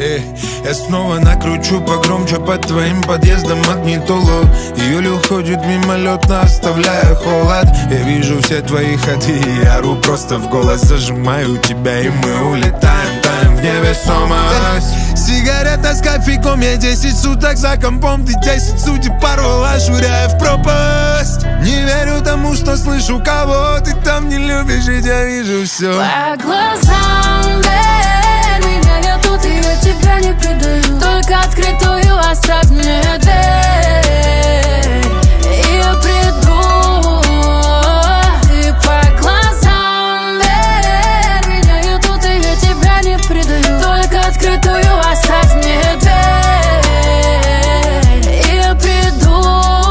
Я снова накручу погромче под твоим подъездом магнитолу. Июль уходит мимолетно, оставляя холод. Я вижу все твои ходы и ору просто в голос. Зажимаю тебя и мы улетаем, таем в невесомость. Сигарета с кофейком, я 10 суток за компом. Ты 10 судеб порвала, швыряя в пропасть. Не верю тому, что слышу, кого ты там не любишь, ведь я вижу все по глазам, верь, меня я тут, и я тебя не предаю. Только открытую оставь мне дверь, и я приду. Ты по глазам, верь, меня я тут, и я тебя не предаю. Только открытую оставь мне дверь, и я приду.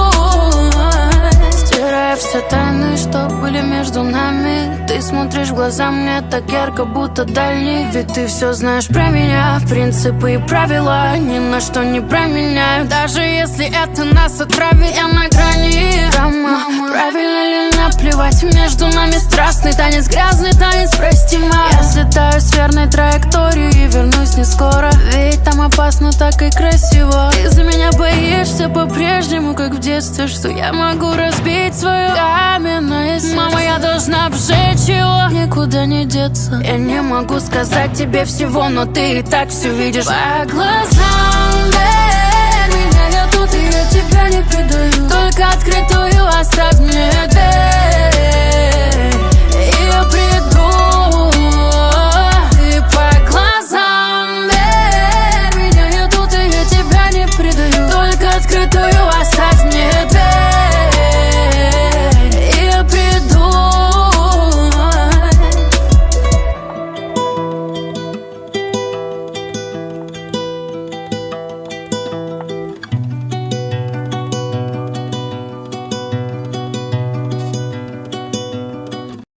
Стирая все тайны, что были между нами. Ты смотришь в глаза мне так ярко, будто дальний. Ведь ты все знаешь про меня. Принципы и правила ни на что не променяю. Даже если это нас отравит, я на грани. Драма, правильно ли наплевать? Между нами страстный танец, грязный танец, прости, мама. Я слетаю с верной траектории и вернусь не скоро. Ведь там опасно так и красиво. Ты за меня боишься по-прежнему, как в детстве, что я могу разбить свое каменное сердце. Мама, я должна обжечь его, никуда не деться. Я не могу сказать тебе всего, но ты и так все видишь по глазам.